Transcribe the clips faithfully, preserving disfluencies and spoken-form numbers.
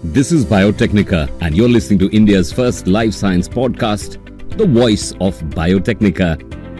This is Biotechnica, and you're listening to India's first life science podcast, The Voice of Biotechnica.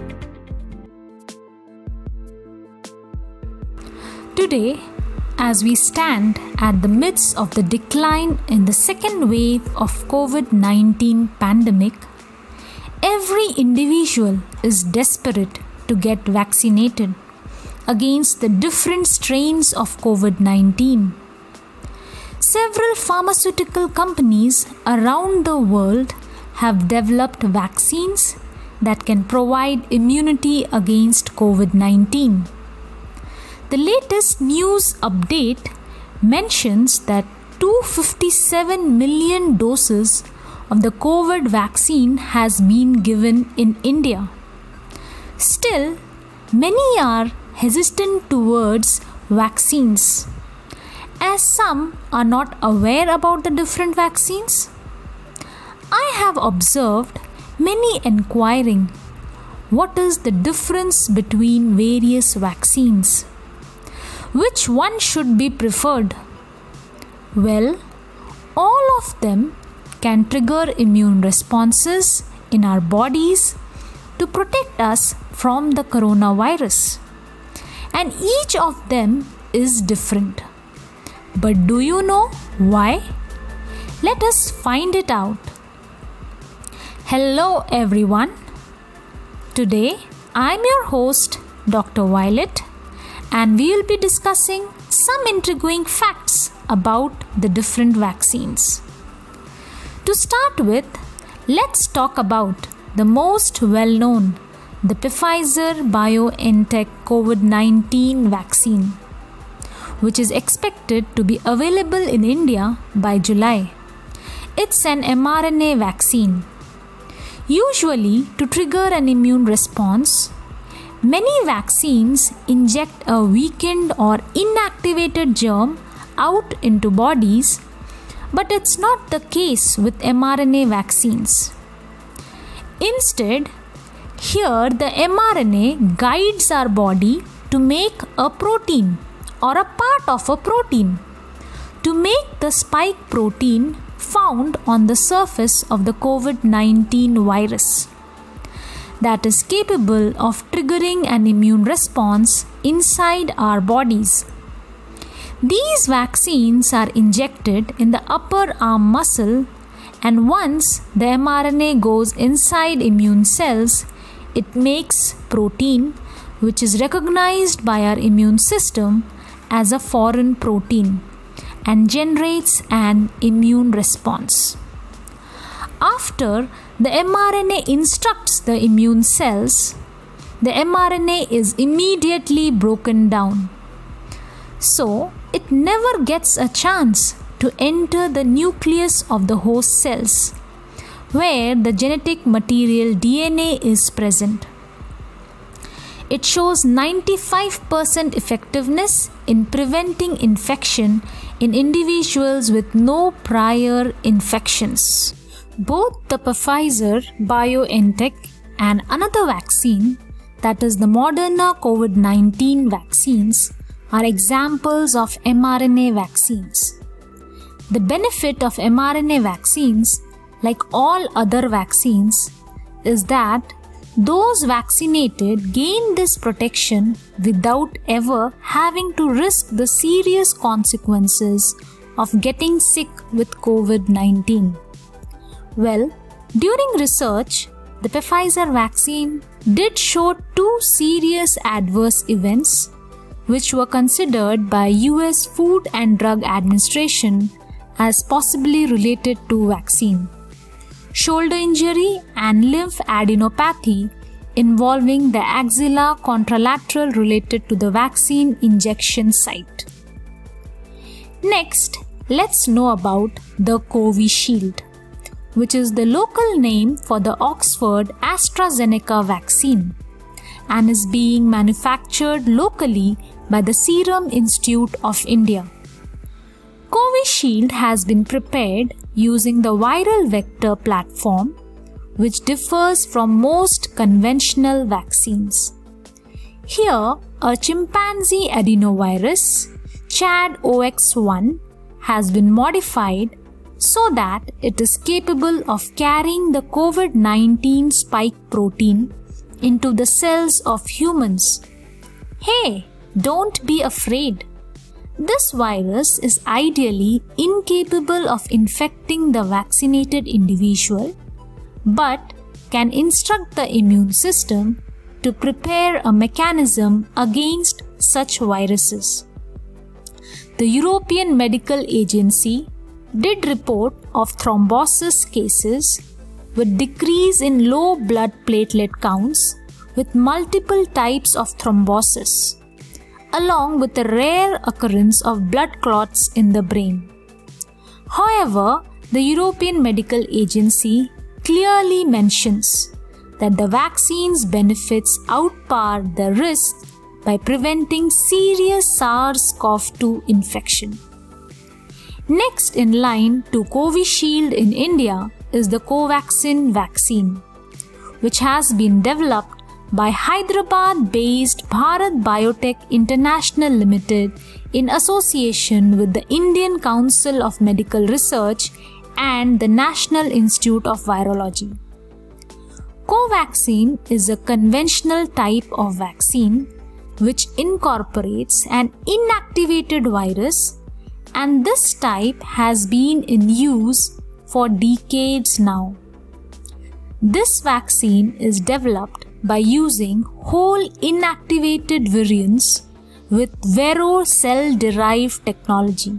Today, as we stand at the midst of the decline in the second wave of covid nineteen pandemic, every individual is desperate to get vaccinated against the different strains of covid nineteen. Several pharmaceutical companies around the world have developed vaccines that can provide immunity against covid nineteen. The latest news update mentions that two hundred fifty-seven million doses of the COVID vaccine has been given in India. Still, many are hesitant towards vaccines, as some are not aware about the different vaccines. I have observed many inquiring what is the difference between various vaccines. Which one should be preferred? Well, all of them can trigger immune responses in our bodies to protect us from the coronavirus. And each of them is different. But do you know why? Let us find it out. Hello everyone. Today I am your host, Doctor Violet, and we will be discussing some intriguing facts about the different vaccines. To start with, let's talk about the most well-known, the Pfizer-BioNTech covid nineteen vaccine, which is expected to be available in India by July. It's an mRNA vaccine. Usually, to trigger an immune response, many vaccines inject a weakened or inactivated germ out into bodies, but it's not the case with mRNA vaccines. Instead, here the mRNA guides our body to make a protein or a part of a protein to make the spike protein found on the surface of the covid nineteen virus that is capable of triggering an immune response inside our bodies. These vaccines are injected in the upper arm muscle, and once the mRNA goes inside immune cells, it makes protein which is recognized by our immune system as a foreign protein and generates an immune response. After the mRNA instructs the immune cells, the mRNA is immediately broken down. So, it never gets a chance to enter the nucleus of the host cells, where the genetic material D N A is present. It shows ninety-five percent effectiveness in preventing infection in individuals with no prior infections. Both the Pfizer-BioNTech and another vaccine, that is the Moderna covid nineteen vaccines, are examples of mRNA vaccines. The benefit of mRNA vaccines, like all other vaccines, is that those vaccinated gain this protection without ever having to risk the serious consequences of getting sick with covid nineteen. Well, during research, the Pfizer vaccine did show two serious adverse events which were considered by U S Food and Drug Administration as possibly related to vaccine: shoulder injury and lymphadenopathy involving the axilla contralateral related to the vaccine injection site. Next, let's know about the Covishield, which is the local name for the Oxford AstraZeneca vaccine and is being manufactured locally by the Serum Institute of India. Covishield has been prepared using the viral vector platform, which differs from most conventional vaccines. Here, a chimpanzee adenovirus, C H A D O X one, has been modified so that it is capable of carrying the COVID nineteen spike protein into the cells of humans. Hey, don't be afraid. This virus is ideally incapable of infecting the vaccinated individual, but can instruct the immune system to prepare a mechanism against such viruses. The European Medical Agency did report of thrombosis cases with decrease in low blood platelet counts with multiple types of thrombosis, along with the rare occurrence of blood clots in the brain. However, the European Medical Agency clearly mentions that the vaccine's benefits outpower the risks by preventing serious SARS-C o V two infection. Next in line to Covishield in India is the Covaxin vaccine, which has been developed by Hyderabad-based Bharat Biotech International Limited in association with the Indian Council of Medical Research and the National Institute of Virology. Covaxin is a conventional type of vaccine which incorporates an inactivated virus, and this type has been in use for decades now. This vaccine is developed by using whole inactivated virions with Vero cell-derived technology.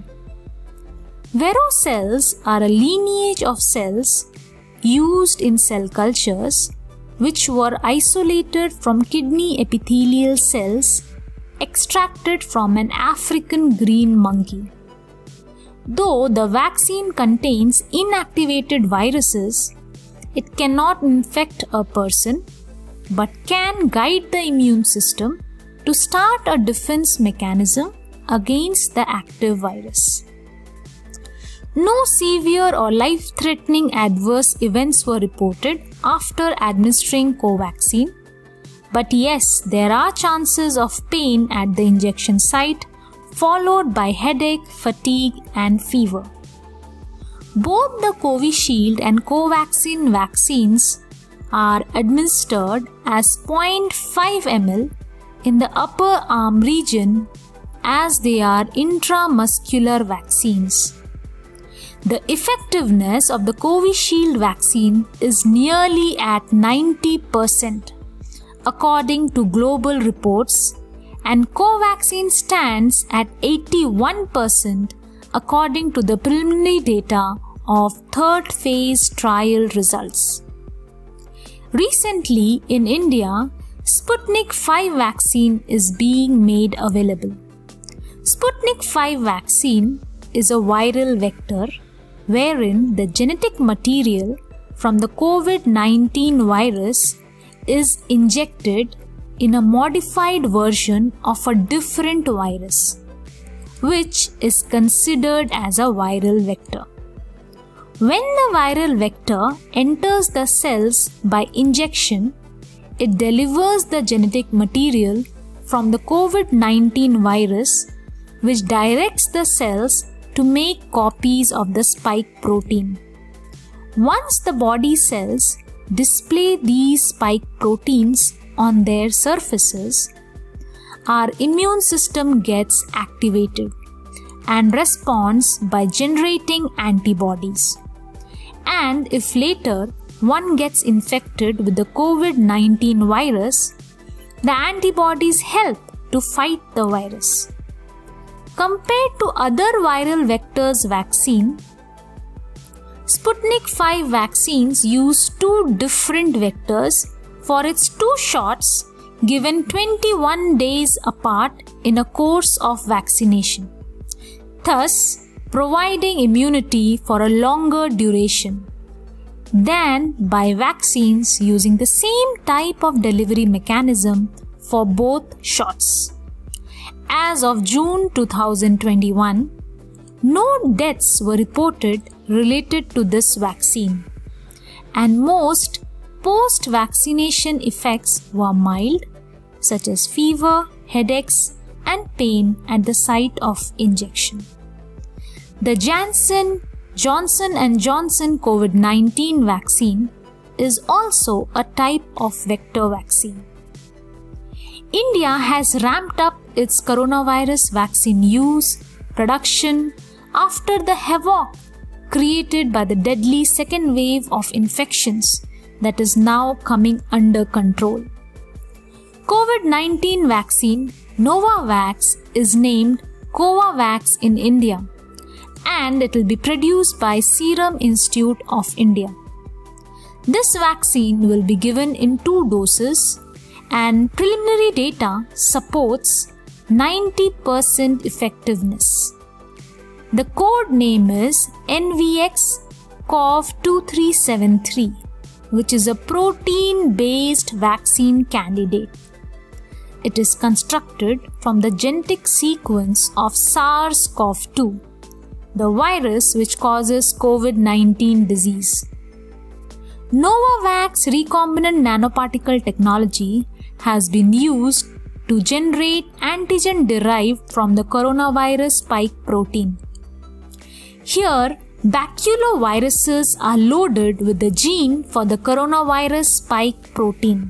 Vero cells are a lineage of cells used in cell cultures which were isolated from kidney epithelial cells extracted from an African green monkey. Though the vaccine contains inactivated viruses, it cannot infect a person but can guide the immune system to start a defense mechanism against the active virus. No severe or life-threatening adverse events were reported after administering Covaxin, but yes, there are chances of pain at the injection site, followed by headache, fatigue, and fever. Both the Covishield and Covaxin vaccines are administered as zero point five milliliters in the upper arm region as they are intramuscular vaccines. The effectiveness of the Covishield vaccine is nearly at ninety percent according to global reports, and Covaxin stands at eighty-one percent according to the preliminary data of third phase trial results. Recently in India, Sputnik five vaccine is being made available. Sputnik five vaccine is a viral vector wherein the genetic material from the COVID nineteen virus is injected in a modified version of a different virus, which is considered as a viral vector. When the viral vector enters the cells by injection, it delivers the genetic material from the COVID nineteen virus, which directs the cells to make copies of the spike protein. Once the body cells display these spike proteins on their surfaces, our immune system gets activated and responds by generating antibodies. And if later one gets infected with the COVID nineteen virus, the antibodies help to fight the virus. Compared to other viral vectors vaccine, Sputnik five vaccines use two different vectors for its two shots given twenty-one days apart in a course of vaccination, thus providing immunity for a longer duration than by vaccines using the same type of delivery mechanism for both shots. As of June two thousand twenty-one, no deaths were reported related to this vaccine, and most post-vaccination effects were mild, such as fever, headaches, and pain at the site of injection. The Janssen Johnson and Johnson COVID nineteen vaccine is also a type of vector vaccine. India has ramped up its coronavirus vaccine use, production after the havoc created by the deadly second wave of infections that is now coming under control. COVID nineteen vaccine Novavax is named Covovax in India, and it will be produced by Serum Institute of India. This vaccine will be given in two doses, and preliminary data supports ninety percent effectiveness. The code name is N V X C O V two three seven three, which is a protein-based vaccine candidate. It is constructed from the genetic sequence of SARS-C o V two, the virus which causes COVID nineteen disease. Novavax recombinant nanoparticle technology has been used to generate antigen derived from the coronavirus spike protein. Here, baculoviruses are loaded with the gene for the coronavirus spike protein.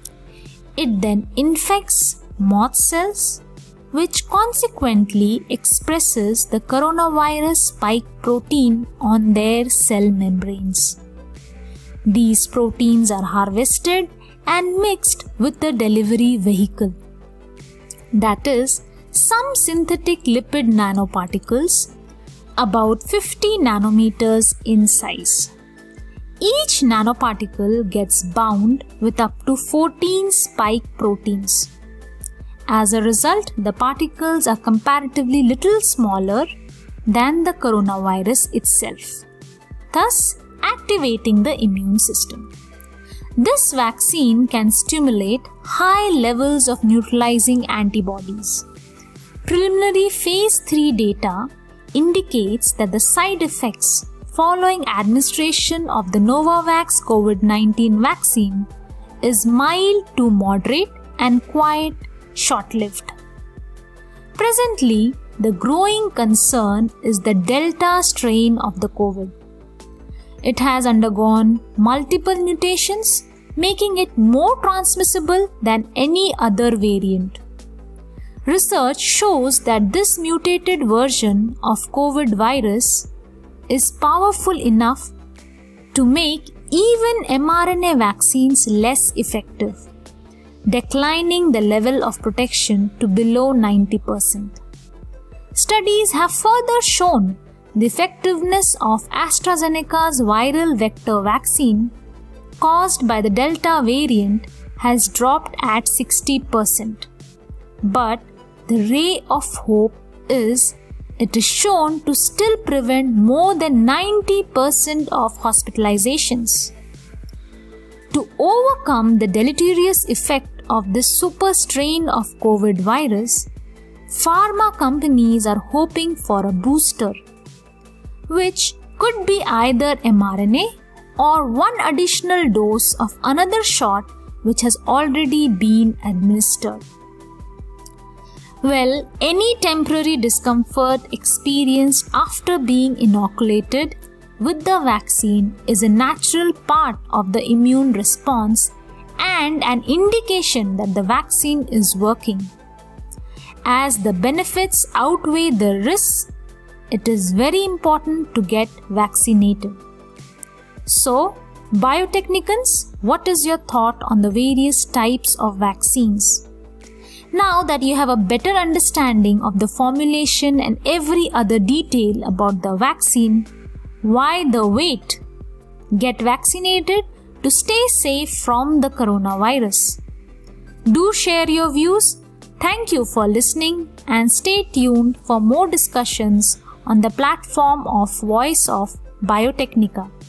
It then infects moth cells, which consequently expresses the coronavirus spike protein on their cell membranes. These proteins are harvested and mixed with the delivery vehicle. That is, some synthetic lipid nanoparticles about fifty nanometers in size. Each nanoparticle gets bound with up to fourteen spike proteins. As a result, the particles are comparatively little smaller than the coronavirus itself, thus activating the immune system. This vaccine can stimulate high levels of neutralizing antibodies. Preliminary phase three data indicates that the side effects following administration of the Novavax COVID nineteen vaccine is mild to moderate and quite short-lived. Presently, the growing concern is the Delta strain of the COVID. It has undergone multiple mutations, making it more transmissible than any other variant. Research shows that this mutated version of COVID virus is powerful enough to make even mRNA vaccines less effective, declining the level of protection to below ninety percent. Studies have further shown the effectiveness of AstraZeneca's viral vector vaccine caused by the Delta variant has dropped at sixty percent. But the ray of hope is it is shown to still prevent more than ninety percent of hospitalizations. To overcome the deleterious effect of this super strain of COVID virus, pharma companies are hoping for a booster, which could be either mRNA or one additional dose of another shot which has already been administered. Well, any temporary discomfort experienced after being inoculated with the vaccine is a natural part of the immune response and an indication that the vaccine is working. As the benefits outweigh the risks, it is very important to get vaccinated. So, biotechnicans, what is your thought on the various types of vaccines? Now that you have a better understanding of the formulation and every other detail about the vaccine, why the wait? Get vaccinated to stay safe from the coronavirus. Do share your views. Thank you for listening and stay tuned for more discussions on the platform of Voice of Biotechnica.